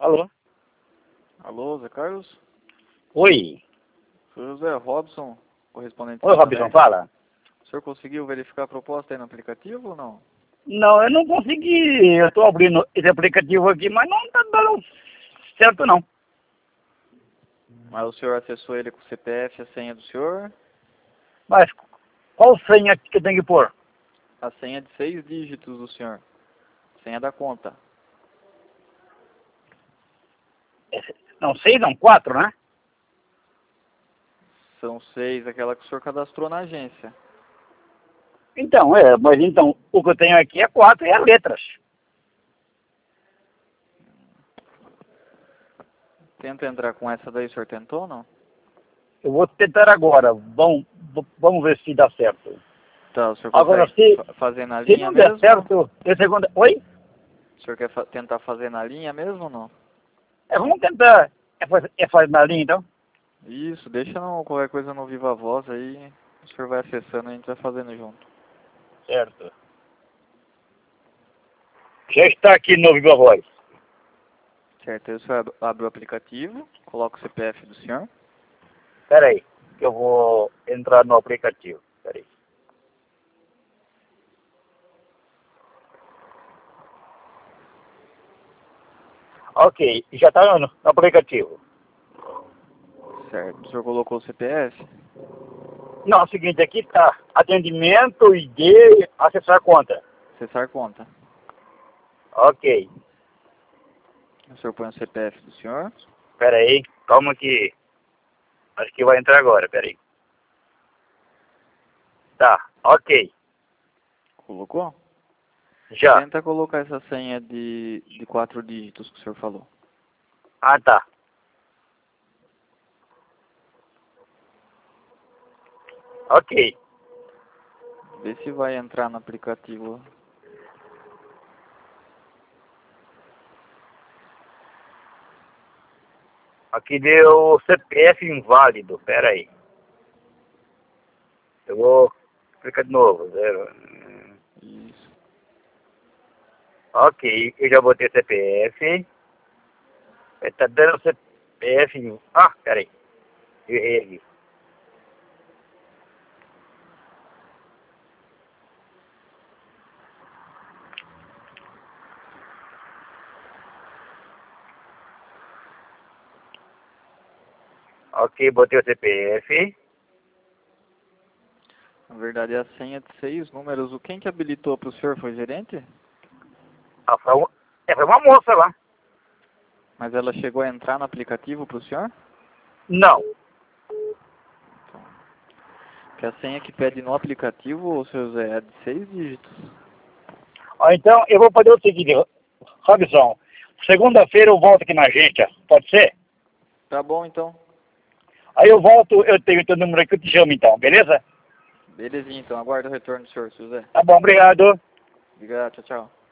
Alô? Alô, Zé Carlos? Oi. Sou José Robson, correspondente. Oi, Robson, fala. O senhor conseguiu verificar a proposta aí no aplicativo ou não? Não, eu não consegui. Eu estou abrindo esse aplicativo aqui, mas não está dando certo, não. Mas o senhor acessou ele com o CPF, a senha do senhor? Mas qual senha que eu tenho que pôr? A senha de 6 dígitos do senhor. Senha da conta. Não, 6 não, 4, né? São 6, aquela que o senhor cadastrou na agência. Então, mas então, o que eu tenho aqui é 4 e as letras. Tenta entrar com essa daí, o senhor tentou ou não? Eu vou tentar agora. Vamos ver se dá certo. Tá, o senhor Agora, consegue fazer na se linha não der mesmo? certo, eu segunda... Oi? O senhor quer tentar fazer na linha mesmo ou não? Vamos tentar. Fazer na linha, então? Isso, deixa qualquer coisa no Viva Voz aí, o senhor vai acessando e a gente vai fazendo junto. Certo. Já está aqui no Viva Voz. Certo, aí o senhor abre o aplicativo, coloca o CPF do senhor. Espera aí, que eu vou entrar no aplicativo. Espera aí. Ok, já está no aplicativo. Certo, o senhor colocou o CPF? Não, é o seguinte, aqui está atendimento, ID, acessar conta. Acessar conta. Ok, O senhor põe o CPF do senhor. espera aí, calma que acho que vai entrar agora, espera aí. Tá, ok, Colocou? já. Tenta colocar essa senha de 4 dígitos que o senhor falou. Ah, tá. Ok, Vê se vai entrar no aplicativo. aqui deu CPF inválido, espera aí. Eu vou explicar de novo. Isso. Ok, eu já botei CPF. Tá dando CPF. Ah, peraí. Eu errei aqui. Ok, botei o CPF. Na verdade é a senha de 6 números. Quem que habilitou para o senhor? Foi o gerente? Ah, foi uma moça lá. Mas ela chegou a entrar no aplicativo para o senhor? Não. Então, que a senha que pede no aplicativo, ô seu Zé, é de 6 dígitos. Então, eu vou fazer o seguinte, Robson. Segunda-feira eu volto aqui na agência. Pode ser? Tá bom então. Aí eu volto, eu tenho teu número aqui, eu te chamo então, beleza? Belezinha então. Aguardo o retorno do senhor, seu Zé. Tá bom, obrigado. Obrigado, tchau, tchau.